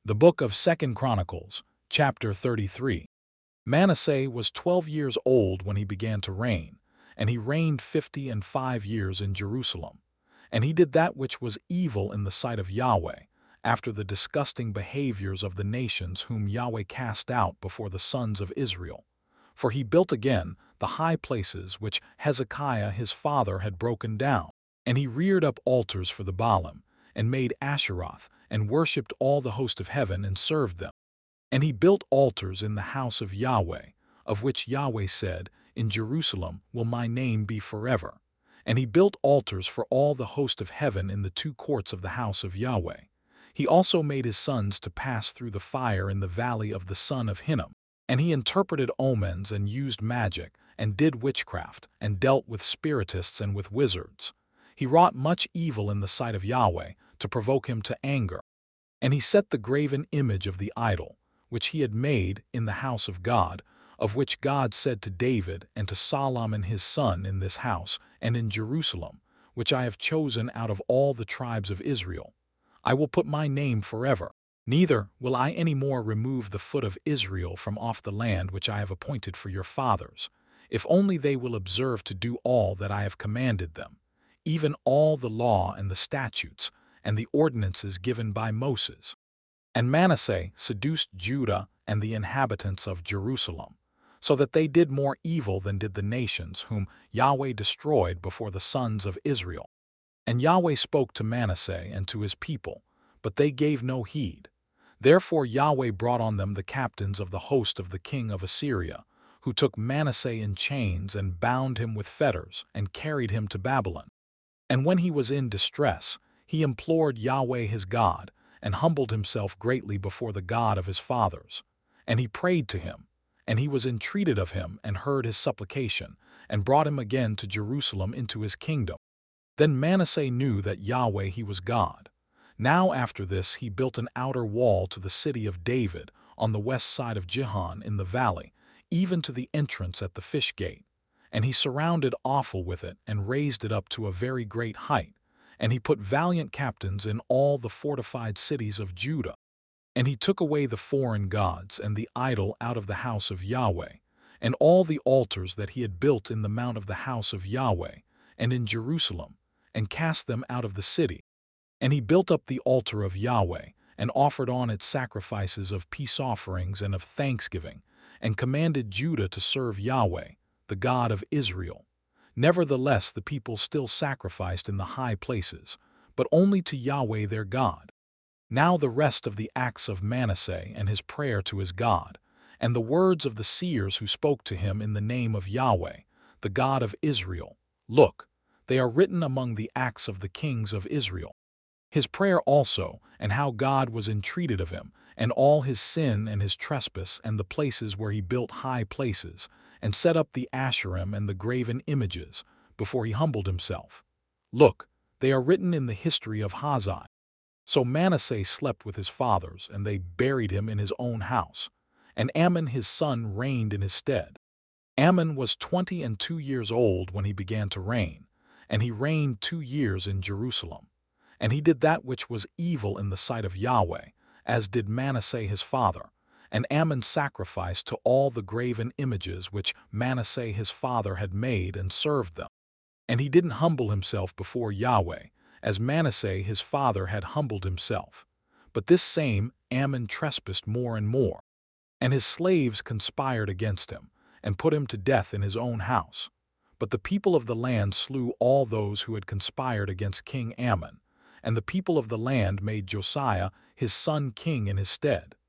The book of 2 Chronicles, chapter 33. Manasseh was 12 years old when he began to reign, and he reigned 55 years in Jerusalem. And he did that which was evil in the sight of Yahweh, after the disgusting behaviors of the nations whom Yahweh cast out before the sons of Israel. For he built again the high places which Hezekiah his father had broken down, and he reared up altars for the Baalim, and made Asheroth, and worshipped all the host of heaven and served them. And he built altars in the house of Yahweh, of which Yahweh said, "In Jerusalem will my name be forever." And he built altars for all the host of heaven in the two courts of the house of Yahweh. He also made his sons to pass through the fire in the valley of the son of Hinnom. And he interpreted omens and used magic, and did witchcraft, and dealt with spiritists and with wizards. He wrought much evil in the sight of Yahweh, to provoke him to anger. And he set the graven image of the idol, which he had made in the house of God, of which God said to David and to Solomon his son, "In this house and in Jerusalem, which I have chosen out of all the tribes of Israel, I will put my name forever. Neither will I any more remove the foot of Israel from off the land which I have appointed for your fathers, if only they will observe to do all that I have commanded them, even all the law and the statutes and the ordinances given by Moses." And Manasseh seduced Judah and the inhabitants of Jerusalem, so that they did more evil than did the nations whom Yahweh destroyed before the sons of Israel. And Yahweh spoke to Manasseh and to his people, but they gave no heed. Therefore Yahweh brought on them the captains of the host of the king of Assyria, who took Manasseh in chains and bound him with fetters and carried him to Babylon. And when he was in distress, he implored Yahweh his God, and humbled himself greatly before the God of his fathers. And he prayed to him, and he was entreated of him, and heard his supplication, and brought him again to Jerusalem into his kingdom. Then Manasseh knew that Yahweh he was God. Now after this he built an outer wall to the city of David on the west side of Gihon in the valley, even to the entrance at the fish gate. And he surrounded Ophel with it, and raised it up to a very great height. And he put valiant captains in all the fortified cities of Judah. And he took away the foreign gods and the idol out of the house of Yahweh, and all the altars that he had built in the mount of the house of Yahweh, and in Jerusalem, and cast them out of the city. And he built up the altar of Yahweh, and offered on it sacrifices of peace offerings and of thanksgiving, and commanded Judah to serve Yahweh, the God of Israel. Nevertheless the people still sacrificed in the high places, but only to Yahweh their God. Now the rest of the acts of Manasseh and his prayer to his God, and the words of the seers who spoke to him in the name of Yahweh, the God of Israel, look, they are written among the acts of the kings of Israel. His prayer also, and how God was entreated of him, and all his sin and his trespass, and the places where he built high places, and set up the Asherim and the graven images, before he humbled himself. Look, they are written in the history of Hazai. So Manasseh slept with his fathers, and they buried him in his own house. And Amon his son reigned in his stead. Amon was 22 years old when he began to reign, and he reigned 2 years in Jerusalem. And he did that which was evil in the sight of Yahweh, as did Manasseh his father. And Amon sacrificed to all the graven images which Manasseh his father had made, and served them. And he didn't humble himself before Yahweh, as Manasseh his father had humbled himself. But this same Amon trespassed more and more. And his slaves conspired against him, and put him to death in his own house. But the people of the land slew all those who had conspired against King Amon, and the people of the land made Josiah his son king in his stead.